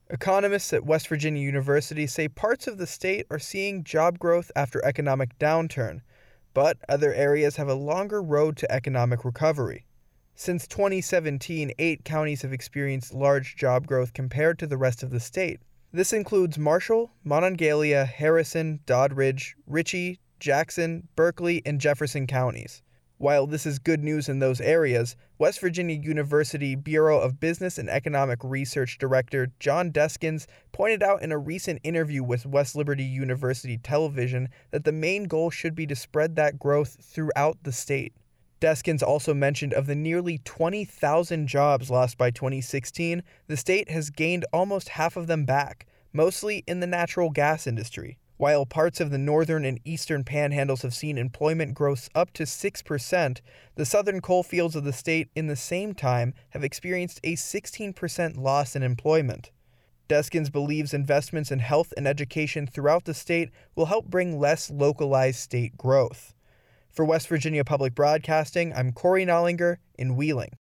Economists at West Virginia University say parts of the state are seeing job growth after economic downturn, but other areas have a longer road to economic recovery. Since 2017, 8 counties have experienced large job growth compared to the rest of the state. This includes Marshall, Monongalia, Harrison, Doddridge, Ritchie, Jackson, Berkeley, and Jefferson counties. While this is good news in those areas, West Virginia University Bureau of Business and Economic Research Director John Deskins pointed out in a recent interview with West Liberty University Television that the main goal should be to spread that growth throughout the state. Deskins also mentioned of the nearly 20,000 jobs lost by 2016, the state has gained almost half of them back, mostly in the natural gas industry. While parts of the northern and eastern panhandles have seen employment growth up to 6%, the southern coal fields of the state in the same time have experienced a 16% loss in employment. Deskins believes investments in health and education throughout the state will help bring less localized state growth. For West Virginia Public Broadcasting, I'm Corey Nollinger in Wheeling.